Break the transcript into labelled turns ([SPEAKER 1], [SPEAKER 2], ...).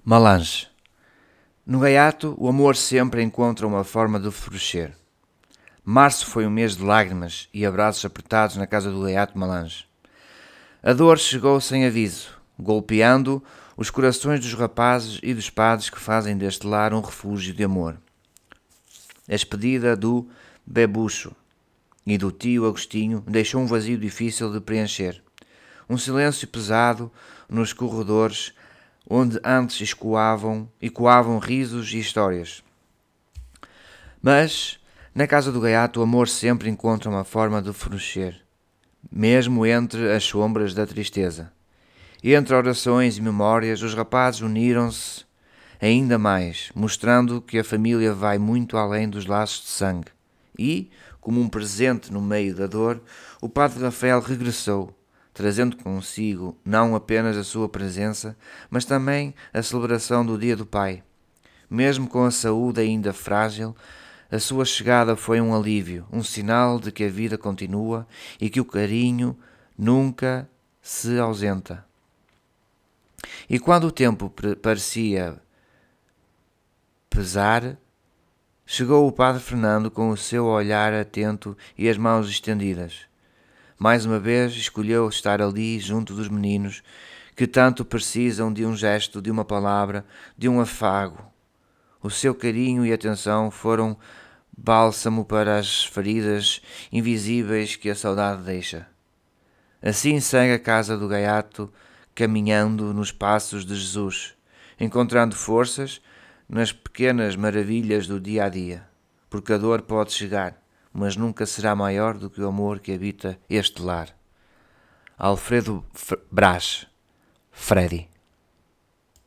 [SPEAKER 1] Malange. No gaiato, o amor sempre encontra uma forma de florescer. Março foi um mês de lágrimas e abraços apertados na casa do gaiato Malange. A dor chegou sem aviso, golpeando os corações dos rapazes e dos padres que fazem deste lar um refúgio de amor. A despedida do Bebucho e do tio Agostinho deixou um vazio difícil de preencher. Um silêncio pesado nos corredores onde antes ecoavam risos e histórias. Mas, na casa do gaiato, o amor sempre encontra uma forma de florescer, mesmo entre as sombras da tristeza. E entre orações e memórias, os rapazes uniram-se ainda mais, mostrando que a família vai muito além dos laços de sangue. E, como um presente no meio da dor, o padre Rafael regressou, trazendo consigo não apenas a sua presença, mas também a celebração do Dia do Pai. Mesmo com a saúde ainda frágil, a sua chegada foi um alívio, um sinal de que a vida continua e que o carinho nunca se ausenta. E quando o tempo parecia pesar, chegou o padre Fernando com o seu olhar atento e as mãos estendidas. Mais uma vez escolheu estar ali junto dos meninos que tanto precisam de um gesto, de uma palavra, de um afago. O seu carinho e atenção foram bálsamo para as feridas invisíveis que a saudade deixa. Assim segue a casa do gaiato, caminhando nos passos de Jesus, encontrando forças nas pequenas maravilhas do dia a dia, porque a dor pode chegar, mas nunca será maior do que o amor que habita este lar. Alfredo Brás, Freddy.